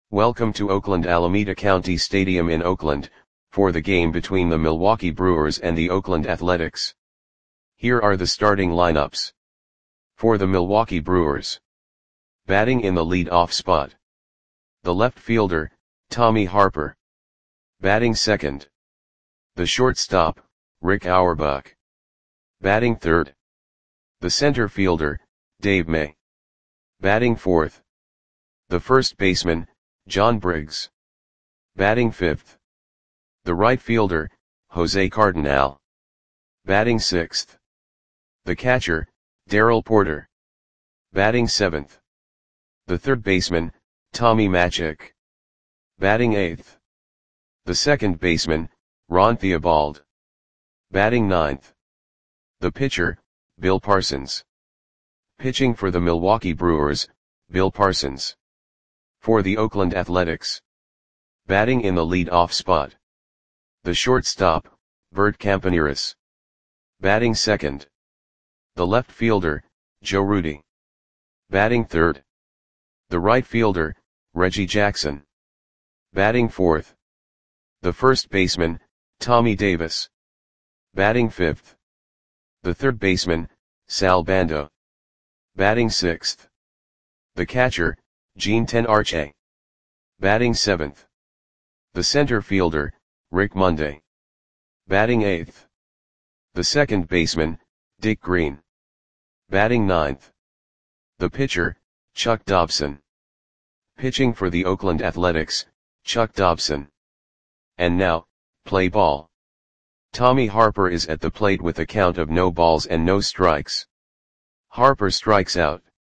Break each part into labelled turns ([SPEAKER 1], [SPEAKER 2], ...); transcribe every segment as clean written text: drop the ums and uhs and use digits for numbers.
[SPEAKER 1] Welcome to Oakland Alameda County Stadium in Oakland, for the game between the Milwaukee Brewers and the Oakland Athletics. Here are the starting lineups. For the Milwaukee Brewers. Batting in the lead-off spot. The left fielder, Tommy Harper. Batting second. The shortstop, Rick Auerbach. Batting third. The center fielder, Dave May. Batting fourth. The first baseman, John Briggs. Batting fifth. The right fielder, Jose Cardinal. Batting sixth. The catcher, Darrell Porter. Batting seventh. The third baseman, Tommy Matzek. Batting eighth. The second baseman, Ron Theobald. Batting ninth. The pitcher, Bill Parsons. Pitching for the Milwaukee Brewers, Bill Parsons. For the Oakland Athletics. Batting in the lead-off spot. The shortstop, Bert Campaneris. Batting second. The left fielder, Joe Rudi. Batting third. The right fielder, Reggie Jackson. Batting fourth. The first baseman, Tommy Davis. Batting fifth. The third baseman, Sal Bando. Batting sixth. The catcher, Gene Tenarche. Batting seventh. The center fielder, Rick Monday. Batting eighth. The second baseman, Dick Green. Batting ninth. The pitcher, Chuck Dobson. Pitching for the Oakland Athletics, Chuck Dobson. And now, play ball. Tommy Harper is at the plate with a count of no balls and no strikes. Harper strikes out.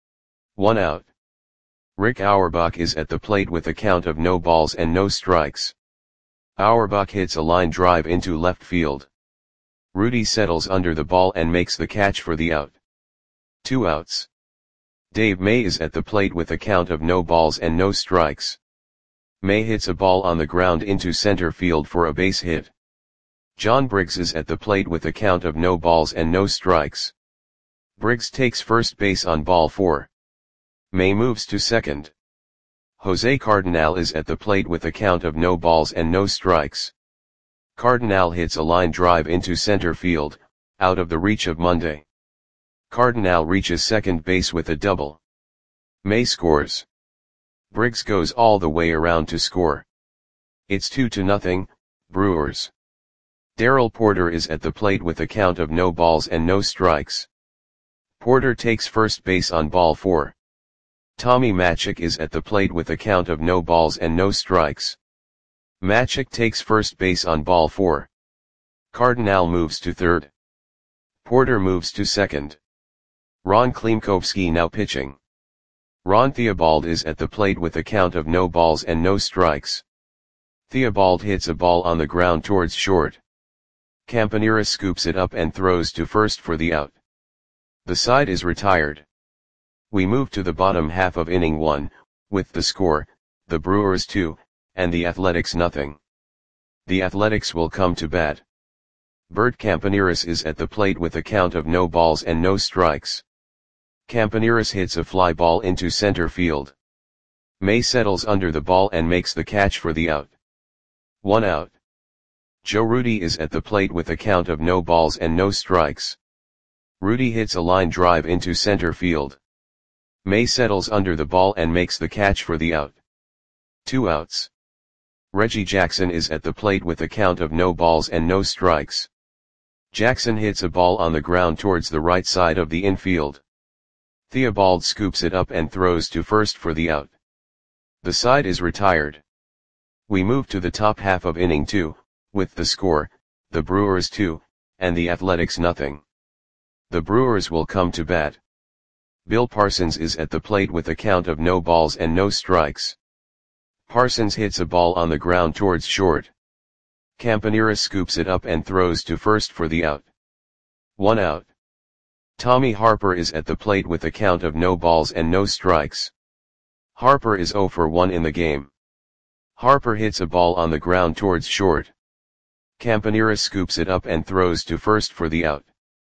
[SPEAKER 1] 1 out. Rick Auerbach is at the plate with a count of no balls and no strikes. Auerbach hits a line drive into left field. Rudi settles under the ball and makes the catch for the out. 2 outs. Dave May is at the plate with a count of no balls and no strikes. May hits a ball on the ground into center field for a base hit. John Briggs is at the plate with a count of no balls and no strikes. Briggs takes first base on ball 4. May moves to second. Jose Cardinal is at the plate with a count of no balls and no strikes. Cardinal hits a line drive into center field, out of the reach of Monday. Cardinal reaches second base with a double. May scores. Briggs goes all the way around to score. It's 2-0, Brewers. Darrell Porter is at the plate with a count of no balls and no strikes. Porter takes first base on ball 4. Tommy Matzek is at the plate with a count of no balls and no strikes. Matzek takes first base on ball 4. Cardinal moves to third. Porter moves to second. Ron Klimkowski now pitching. Ron Theobald is at the plate with a count of no balls and no strikes. Theobald hits a ball on the ground towards short. Campaneris scoops it up and throws to first for the out. The side is retired. We move to the bottom half of inning 1, with the score, the Brewers 2, and the Athletics nothing. The Athletics will come to bat. Bert Campaneris is at the plate with a count of no balls and no strikes. Campaneris hits a fly ball into center field. May settles under the ball and makes the catch for the out. 1 out. Joe Rudi is at the plate with a count of no balls and no strikes. Rudi hits a line drive into center field. May settles under the ball and makes the catch for the out. 2 outs. Reggie Jackson is at the plate with a count of no balls and no strikes. Jackson hits a ball on the ground towards the right side of the infield. Theobald scoops it up and throws to first for the out. The side is retired. We move to the top half of inning 2, with the score, the Brewers 2, and the Athletics nothing. The Brewers will come to bat. Bill Parsons is at the plate with a count of no balls and no strikes. Parsons hits a ball on the ground towards short. Campaneris scoops it up and throws to first for the out. 1 out. Tommy Harper is at the plate with a count of no balls and no strikes. Harper is 0 for 1 in the game. Harper hits a ball on the ground towards short. Campaneris scoops it up and throws to first for the out.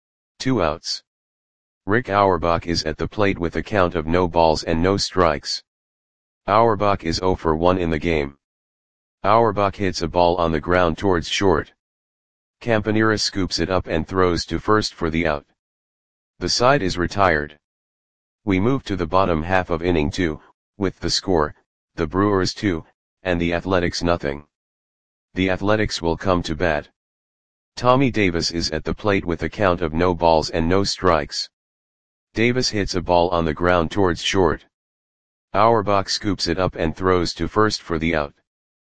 [SPEAKER 1] 2 outs. Rick Auerbach is at the plate with a count of no balls and no strikes. Auerbach is 0 for 1 in the game. Auerbach hits a ball on the ground towards short. Campaneris scoops it up and throws to first for the out. The side is retired. We move to the bottom half of inning 2, with the score, the Brewers 2, and the Athletics nothing. The Athletics will come to bat. Tommy Davis is at the plate with a count of no balls and no strikes. Davis hits a ball on the ground towards short. Auerbach scoops it up and throws to first for the out.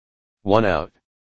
[SPEAKER 1] 1 out.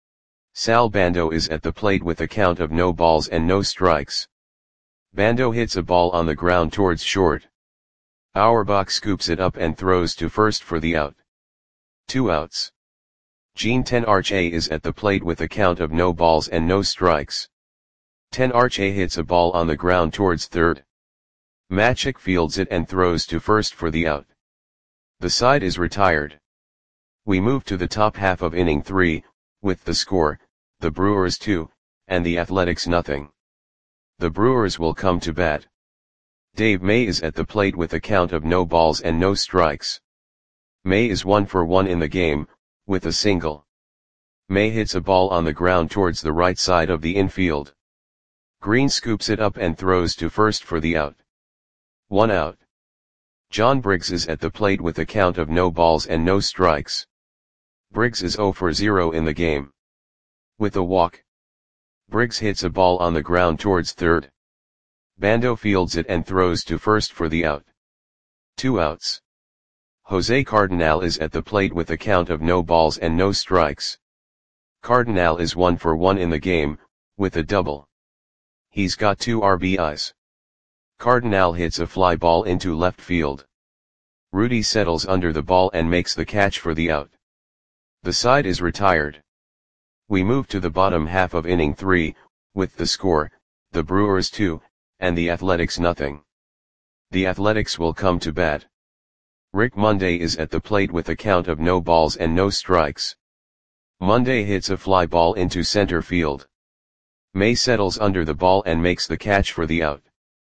[SPEAKER 1] Sal Bando is at the plate with a count of no balls and no strikes. Bando hits a ball on the ground towards short. Auerbach scoops it up and throws to first for the out. 2 outs. Gene Tenarche is at the plate with a count of no balls and no strikes. Tenarche hits a ball on the ground towards third. Machik fields it and throws to first for the out. The side is retired. We move to the top half of inning 3, with the score, the Brewers 2, and the Athletics nothing. The Brewers will come to bat. Dave May is at the plate with a count of no balls and no strikes. May is 1 for 1 in the game, with a single. May hits a ball on the ground towards the right side of the infield. Green scoops it up and throws to first for the out. 1 out. John Briggs is at the plate with a count of no balls and no strikes. Briggs is 0 for 0 in the game. With a walk. Briggs hits a ball on the ground towards third. Bando fields it and throws to first for the out. 2 outs. Jose Cardinal is at the plate with a count of no balls and no strikes. Cardinal is 1 for 1 in the game, with a double. He's got 2 RBIs. Cardinal hits a fly ball into left field. Rudy settles under the ball and makes the catch for the out. The side is retired. We move to the bottom half of inning 3, with the score, the Brewers 2, and the Athletics nothing. The Athletics will come to bat. Rick Monday is at the plate with a count of no balls and no strikes. Monday hits a fly ball into center field. May settles under the ball and makes the catch for the out.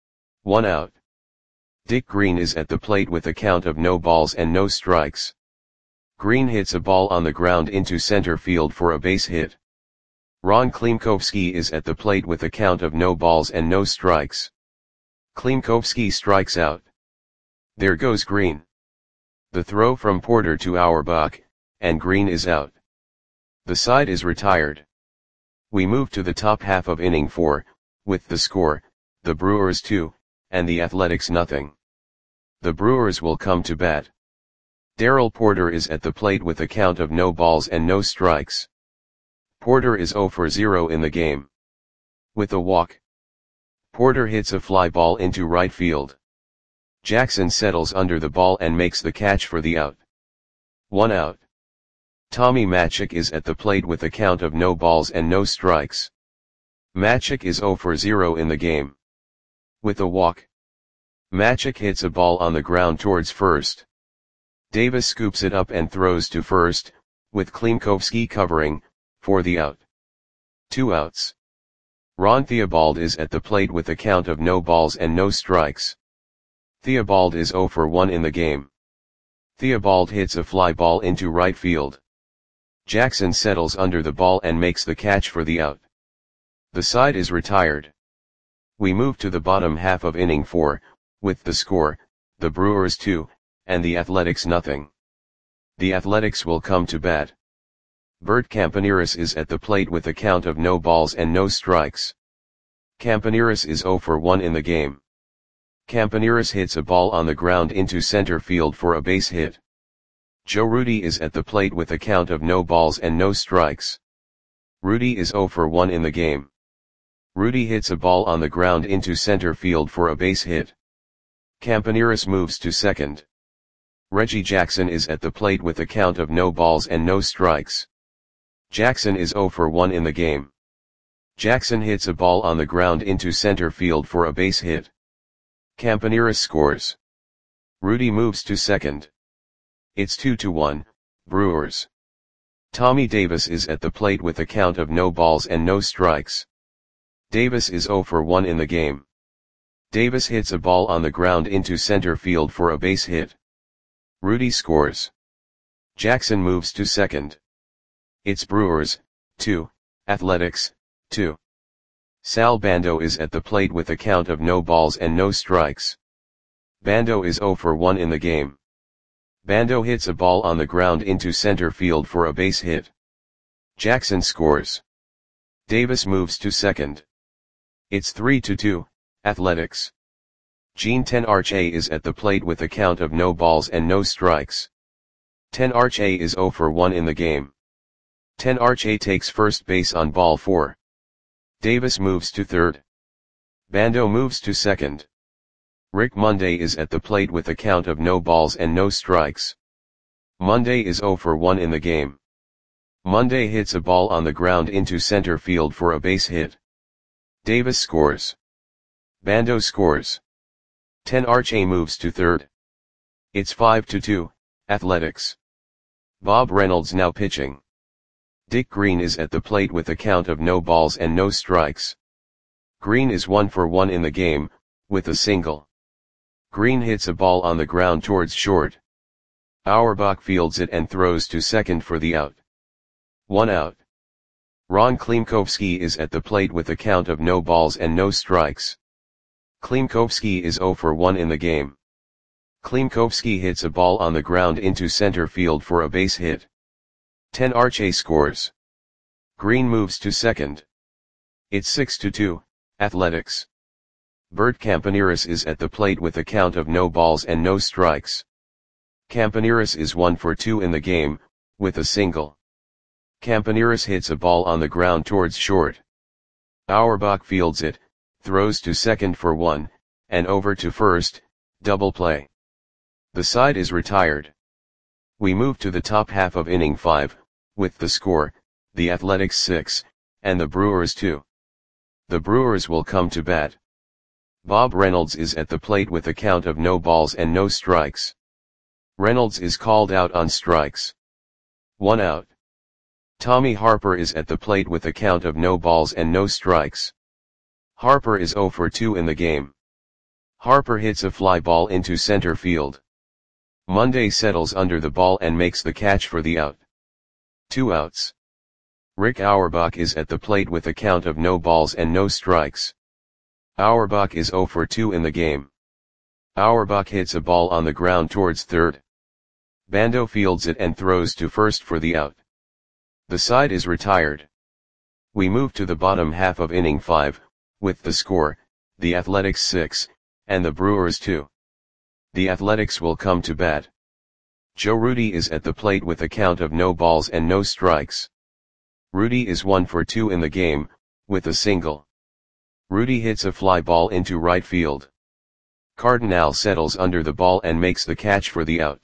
[SPEAKER 1] 1 out. Dick Green is at the plate with a count of no balls and no strikes. Green hits a ball on the ground into center field for a base hit. Ron Klimkowski is at the plate with a count of no balls and no strikes. Klimkowski strikes out. There goes Green. The throw from Porter to Auerbach, and Green is out. The side is retired. We move to the top half of inning 4, with the score, the Brewers 2, and the Athletics nothing. The Brewers will come to bat. Darrell Porter is at the plate with a count of no balls and no strikes. Porter is 0 for 0 in the game. With a walk. Porter hits a fly ball into right field. Jackson settles under the ball and makes the catch for the out. 1 out. Tommy Machik is at the plate with a count of no balls and no strikes. Machik is 0 for 0 in the game. With a walk. Machik hits a ball on the ground towards first. Davis scoops it up and throws to first, with Klimkowski covering, for the out. 2 outs. Ron Theobald is at the plate with a count of no balls and no strikes. Theobald is 0 for 1 in the game. Theobald hits a fly ball into right field. Jackson settles under the ball and makes the catch for the out. The side is retired. We move to the bottom half of inning 4, with the score, the Brewers 2, and the Athletics nothing. The Athletics will come to bat. Bert Campaneris is at the plate with a count of no balls and no strikes. Campaneris is 0 for 1 in the game. Campaneris hits a ball on the ground into center field for a base hit. Joe Rudy is at the plate with a count of no balls and no strikes. Rudy is 0 for 1 in the game. Rudy hits a ball on the ground into center field for a base hit. Campaneris moves to second. Reggie Jackson is at the plate with a count of no balls and no strikes. Jackson is 0 for 1 in the game. Jackson hits a ball on the ground into center field for a base hit. Campaneris scores. Rudy moves to second. It's 2-1, Brewers. Tommy Davis is at the plate with a count of no balls and no strikes. Davis is 0 for 1 in the game. Davis hits a ball on the ground into center field for a base hit. Rudy scores. Jackson moves to second. It's Brewers, 2, Athletics, 2. Sal Bando is at the plate with a count of no balls and no strikes. Bando is 0 for 1 in the game. Bando hits a ball on the ground into center field for a base hit. Jackson scores. Davis moves to second. It's 3-2, Athletics. Gene Tenarche is at the plate with a count of no balls and no strikes. Tenarche is 0 for 1 in the game. Tenarche takes first base on ball 4. Davis moves to third. Bando moves to second. Rick Monday is at the plate with a count of no balls and no strikes. Monday is 0 for 1 in the game. Monday hits a ball on the ground into center field for a base hit. Davis scores. Bando scores. Tenarche moves to third. It's 5-2, Athletics. Bob Reynolds now pitching. Dick Green is at the plate with a count of no balls and no strikes. Green is 1 for 1 in the game, with a single. Green hits a ball on the ground towards short. Auerbach fields it and throws to second for the out. 1 out. Ron Klimkowski is at the plate with a count of no balls and no strikes. Klimkowski is 0 for 1 in the game. Klimkowski hits a ball on the ground into center field for a base hit. Tenarche scores. Green moves to second. It's 6-2, Athletics. Bert Campaneris is at the plate with a count of no balls and no strikes. Campaneris is 1 for 2 in the game, with a single. Campaneris hits a ball on the ground towards short. Auerbach fields it, throws to second for 1, and over to first, double play. The side is retired. We move to the top half of inning 5, with the score, the Athletics 6, and the Brewers 2. The Brewers will come to bat. Bob Reynolds is at the plate with a count of no balls and no strikes. Reynolds is called out on strikes. 1 out. Tommy Harper is at the plate with a count of no balls and no strikes. Harper is 0 for 2 in the game. Harper hits a fly ball into center field. Monday settles under the ball and makes the catch for the out. 2 outs. Rick Auerbach is at the plate with a count of no balls and no strikes. Auerbach is 0 for 2 in the game. Auerbach hits a ball on the ground towards third. Bando fields it and throws to first for the out. The side is retired. We move to the bottom half of inning 5, with the score, the Athletics 6, and the Brewers 2. The Athletics will come to bat. Joe Rudi is at the plate with a count of no balls and no strikes. Rudi is 1 for 2 in the game, with a single. Rudi hits a fly ball into right field. Cardinal settles under the ball and makes the catch for the out.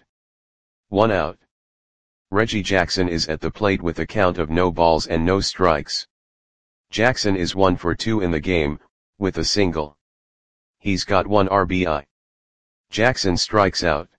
[SPEAKER 1] 1 out. Reggie Jackson is at the plate with a count of no balls and no strikes. Jackson is 1 for 2 in the game, with a single. He's got 1 RBI. Jackson strikes out.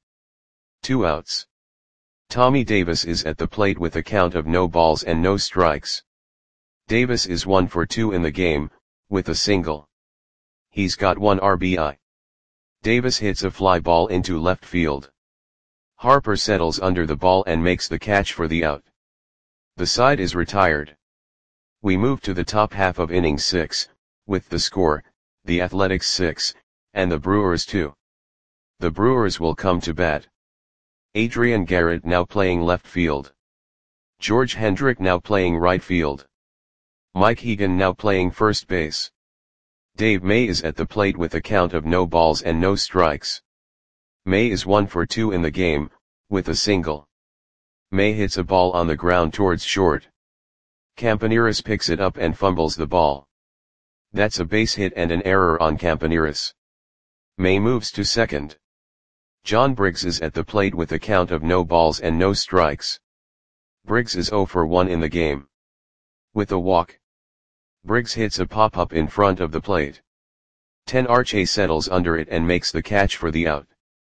[SPEAKER 1] 2 outs. Tommy Davis is at the plate with a count of no balls and no strikes. Davis is 1 for 2 in the game, with a single. He's got 1 RBI. Davis hits a fly ball into left field. Harper settles under the ball and makes the catch for the out. The side is retired. We move to the top half of inning 6, with the score, the Athletics 6, and the Brewers 2. The Brewers will come to bat. Adrian Garrett now playing left field. George Hendrick now playing right field. Mike Hegan now playing first base. Dave May is at the plate with a count of no balls and no strikes. May is 1 for 2 in the game, with a single. May hits a ball on the ground towards short. Campaneris picks it up and fumbles the ball. That's a base hit and an error on Campaneris. May moves to second. John Briggs is at the plate with a count of no balls and no strikes. Briggs is 0 for 1 in the game. With a walk. Briggs hits a pop-up in front of the plate. Tenarche settles under it and makes the catch for the out.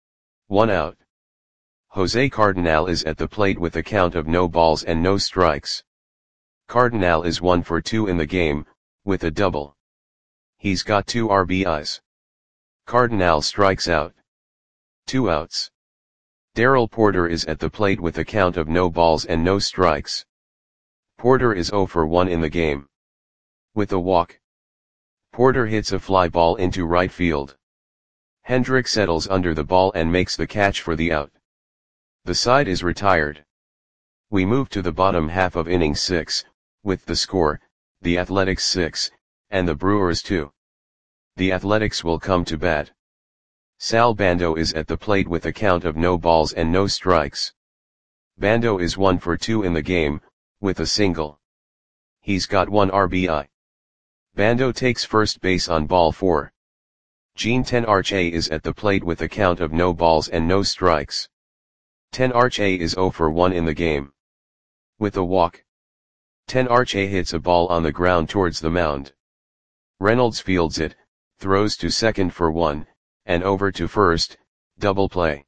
[SPEAKER 1] 1 out. Jose Cardinal is at the plate with a count of no balls and no strikes. Cardinal is 1 for 2 in the game, with a double. He's got 2 RBIs. Cardinal strikes out. 2 outs. Darrell Porter is at the plate with a count of no balls and no strikes. Porter is 0 for 1 in the game. With a walk, Porter hits a fly ball into right field. Hendrick settles under the ball and makes the catch for the out. The side is retired. We move to the bottom half of inning 6, with the score, the Athletics 6, and the Brewers 2. The Athletics will come to bat. Sal Bando is at the plate with a count of no balls and no strikes. Bando is 1 for 2 in the game, with a single. He's got 1 RBI. Bando takes first base on ball 4. Gene Tenarche is at the plate with a count of no balls and no strikes. Tenarche is 0 for 1 in the game. With a walk, Tenarche hits a ball on the ground towards the mound. Reynolds fields it, throws to second for 1, and over to first, double play.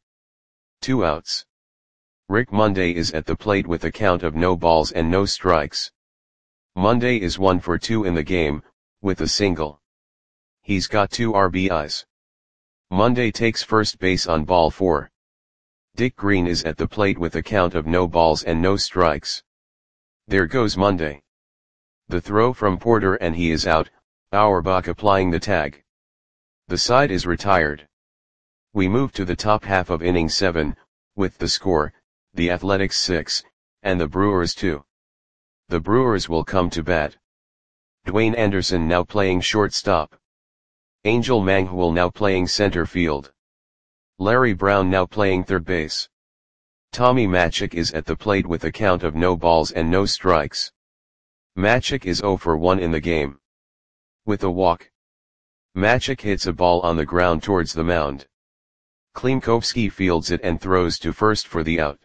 [SPEAKER 1] 2 outs. Rick Monday is at the plate with a count of no balls and no strikes. Monday is 1 for 2 in the game, with a single. He's got 2 RBIs. Monday takes first base on ball 4. Dick Green is at the plate with a count of no balls and no strikes. There goes Monday. The throw from Porter and he is out, Auerbach applying the tag. The side is retired. We move to the top half of inning 7, with the score, the Athletics 6, and the Brewers 2. The Brewers will come to bat. Dwayne Anderson now playing shortstop. Angel Manghwal now playing center field. Larry Brown now playing third base. Tommy Matzek is at the plate with a count of no balls and no strikes. Matzek is 0 for 1 in the game. With a walk, Matzek hits a ball on the ground towards the mound. Klimkowski fields it and throws to first for the out.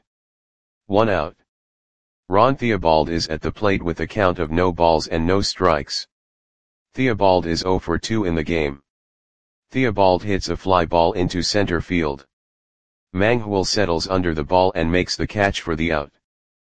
[SPEAKER 1] 1 out. Ron Theobald is at the plate with a count of no balls and no strikes. Theobald is 0 for 2 in the game. Theobald hits a fly ball into center field. Manghwal settles under the ball and makes the catch for the out.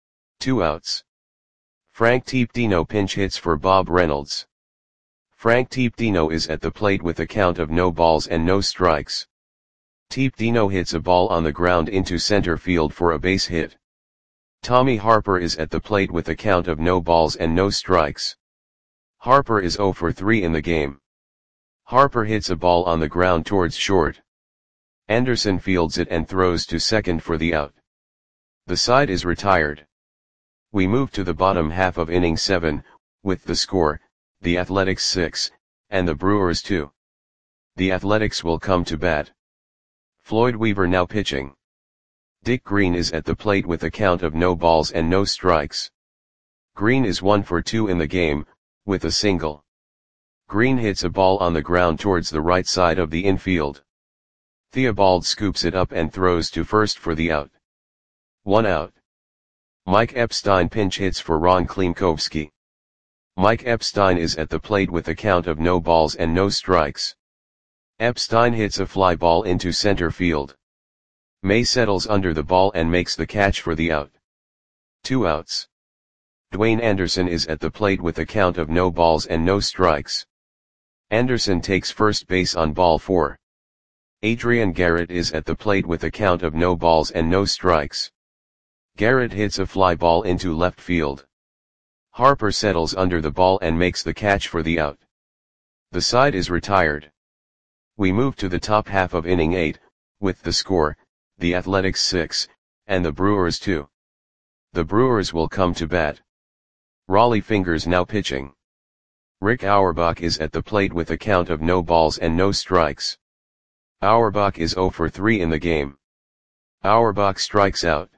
[SPEAKER 1] 2 outs. Frank Teepdino pinch hits for Bob Reynolds. Frank Teepdino is at the plate with a count of no balls and no strikes. Teepdino hits a ball on the ground into center field for a base hit. Tommy Harper is at the plate with a count of no balls and no strikes. Harper is 0 for 3 in the game. Harper hits a ball on the ground towards short. Anderson fields it and throws to second for the out. The side is retired. We move to the bottom half of inning 7, with the score, the Athletics 6, and the Brewers 2. The Athletics will come to bat. Floyd Weaver now pitching. Dick Green is at the plate with a count of no balls and no strikes. Green is 1 for 2 in the game, with a single. Green hits a ball on the ground towards the right side of the infield. Theobald scoops it up and throws to first for the out. 1 out. Mike Epstein pinch hits for Ron Klimkowski. Mike Epstein is at the plate with a count of no balls and no strikes. Epstein hits a fly ball into center field. May settles under the ball and makes the catch for the out. 2 outs. Dwayne Anderson is at the plate with a count of no balls and no strikes. Anderson takes first base on ball 4. Adrian Garrett is at the plate with a count of no balls and no strikes. Garrett hits a fly ball into left field. Harper settles under the ball and makes the catch for the out. The side is retired. We move to the top half of inning 8, with the score, the Athletics 6, and the Brewers 2. The Brewers will come to bat. Raleigh Fingers now pitching. Rick Auerbach is at the plate with a count of no balls and no strikes. Auerbach is 0 for 3 in the game. Auerbach strikes out.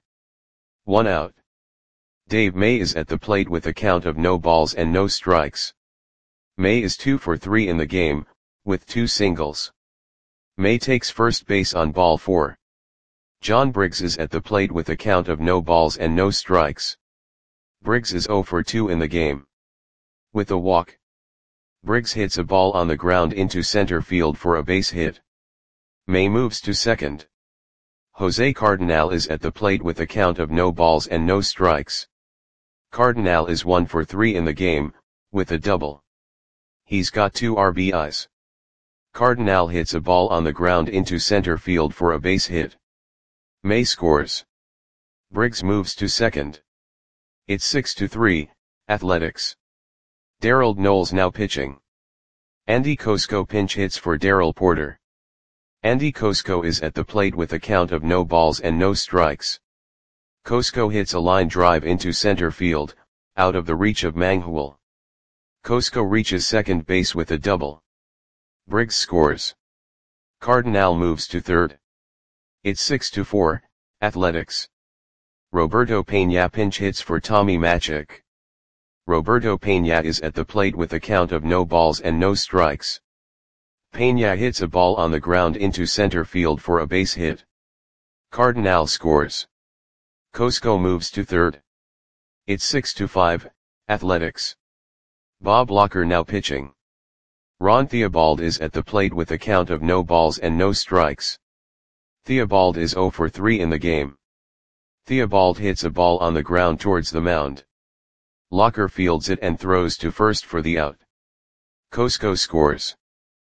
[SPEAKER 1] 1 out. Dave May is at the plate with a count of no balls and no strikes. May is 2 for 3 in the game, with 2 singles. May takes first base on ball 4. John Briggs is at the plate with a count of no balls and no strikes. Briggs is 0 for 2 in the game. With a walk, Briggs hits a ball on the ground into center field for a base hit. May moves to second. Jose Cardinal is at the plate with a count of no balls and no strikes. Cardinal is 1 for 3 in the game, with a double. He's got 2 RBIs. Cardinal hits a ball on the ground into center field for a base hit. May scores. Briggs moves to second. It's 6-3, Athletics. Daryl Knowles now pitching. Andy Kosko pinch hits for Daryl Porter. Andy Kosko is at the plate with a count of no balls and no strikes. Kosko hits a line drive into center field, out of the reach of Manghul. Kosko reaches second base with a double. Briggs scores. Cardinal moves to third. It's 6-4, Athletics. Roberto Peña pinch hits for Tommy Macic. Roberto Peña is at the plate with a count of no balls and no strikes. Peña hits a ball on the ground into center field for a base hit. Cardinal scores. Kosko moves to third. It's 6-5, Athletics. Bob Locker now pitching. Ron Theobald is at the plate with a count of no balls and no strikes. Theobald is 0 for 3 in the game. Theobald hits a ball on the ground towards the mound. Locker fields it and throws to first for the out. Kosko scores.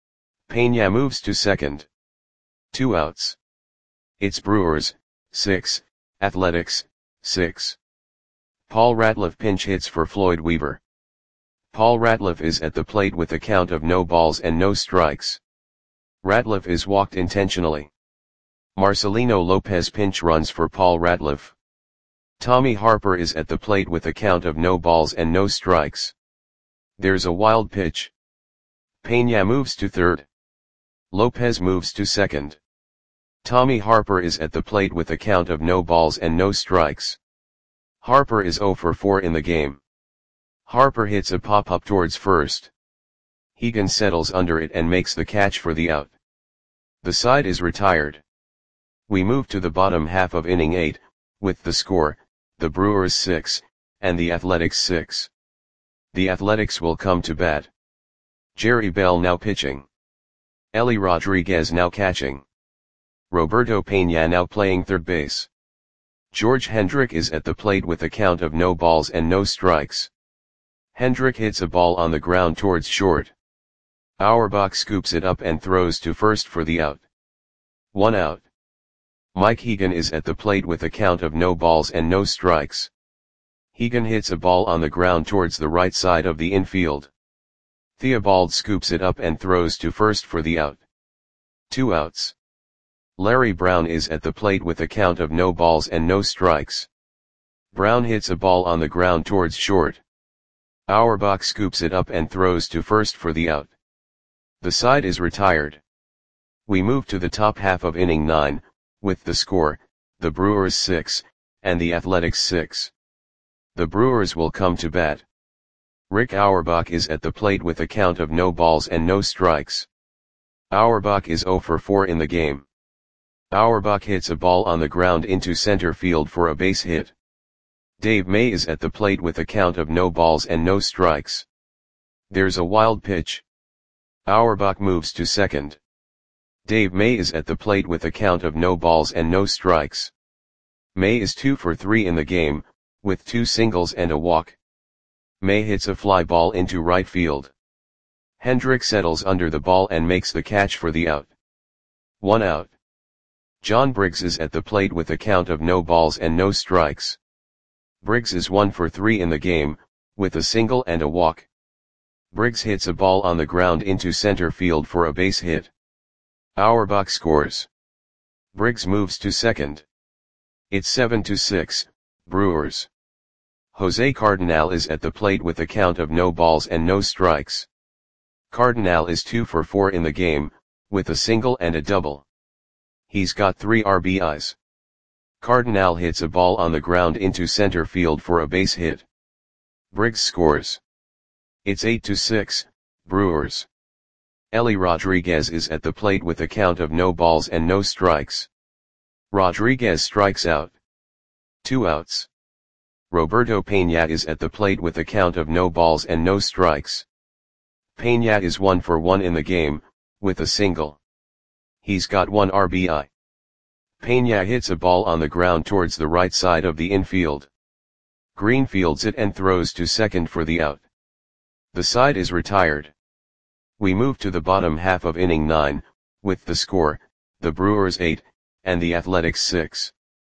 [SPEAKER 1] Peña moves to second. 2 outs. It's Brewers, 6, Athletics, 6. Paul Ratliff pinch hits for Floyd Weaver. Paul Ratliff is at the plate with a count of no balls and no strikes. Ratliff is walked intentionally. Marcelino Lopez pinch runs for Paul Ratliff. Tommy Harper is at the plate with a count of no balls and no strikes. There's a wild pitch. Peña moves to third. Lopez moves to second. Tommy Harper is at the plate with a count of no balls and no strikes. Harper is 0 for 4 in the game. Harper hits a pop-up towards first. Hegan settles under it and makes the catch for the out. The side is retired. We move to the bottom half of inning 8, with the score, the Brewers 6, and the Athletics 6. The Athletics will come to bat. Jerry Bell now pitching. Ellie Rodriguez now catching. Roberto Peña now playing third base. George Hendrick is at the plate with a count of no balls and no strikes. Hendrick hits a ball on the ground towards short. Auerbach scoops it up and throws to first for the out. 1 out. Mike Hegan is at the plate with a count of no balls and no strikes. Hegan hits a ball on the ground towards the right side of the infield. Theobald scoops it up and throws to first for the out. 2 outs. Larry Brown is at the plate with a count of no balls and no strikes. Brown hits a ball on the ground towards short. Auerbach scoops it up and throws to first for the out. The side is retired. We move to the top half of inning 9, with the score, the Brewers 6, and the Athletics 6. The Brewers will come to bat. Rick Auerbach is at the plate with a count of no balls and no strikes. Auerbach is 0 for 4 in the game. Auerbach hits a ball on the ground into center field for a base hit. Dave May is at the plate with a count of no balls and no strikes. There's a wild pitch. Auerbach moves to second. Dave May is at the plate with a count of no balls and no strikes. May is 2 for 3 in the game, with 2 singles and a walk. May hits a fly ball into right field. Hendrick settles under the ball and makes the catch for the out. 1 out. John Briggs is at the plate with a count of no balls and no strikes. Briggs is 1 for 3 in the game, with a single and a walk. Briggs hits a ball on the ground into center field for a base hit. Auerbach scores. Briggs moves to second. It's 7-6, Brewers. Jose Cardinal is at the plate with a count of no balls and no strikes. Cardinal is 2 for 4 in the game, with a single and a double. He's got 3 RBIs. Cardinal hits a ball on the ground into center field for a base hit. Briggs scores. It's 8-6, Brewers. Ellie Rodriguez is at the plate with a count of no balls and no strikes. Rodriguez strikes out. 2 outs. Roberto Peña is at the plate with a count of no balls and no strikes. Peña is 1 for 1 in the game, with a single. He's got 1 RBI. Peña hits a ball on the ground towards the right side of the infield. Green fields it and throws to second for the out. The side is retired. We move to the bottom half of inning 9, with the score, the Brewers 8, and the Athletics 6.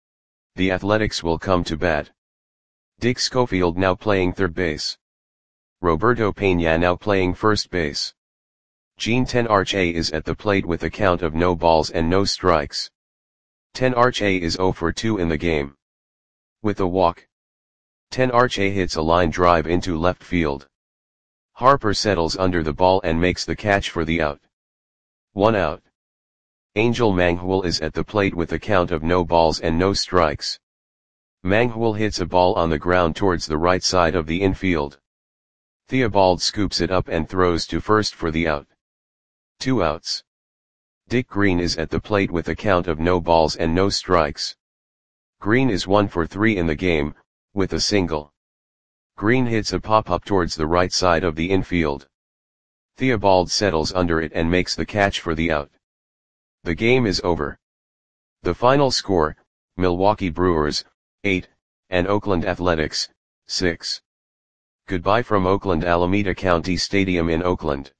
[SPEAKER 1] the Athletics will come to bat. Dick Schofield now playing third base. Roberto Peña now playing first base. Jean Tenarche is at the plate with a count of no balls and no strikes. Tenarche is 0 for 2 in the game. With a walk, Tenarche hits a line drive into left field. Harper settles under the ball and makes the catch for the out. 1 out. Angel Manghul is at the plate with a count of no balls and no strikes. Manghul hits a ball on the ground towards the right side of the infield. Theobald scoops it up and throws to first for the out. 2 outs. Dick Green is at the plate with a count of no balls and no strikes. Green is 1 for 3 in the game, with a single. Green hits a pop-up towards the right side of the infield. Theobald settles under it and makes the catch for the out. The game is over. The final score, Milwaukee Brewers, 8, and Oakland Athletics, 6. Goodbye from Oakland Alameda County Stadium in Oakland.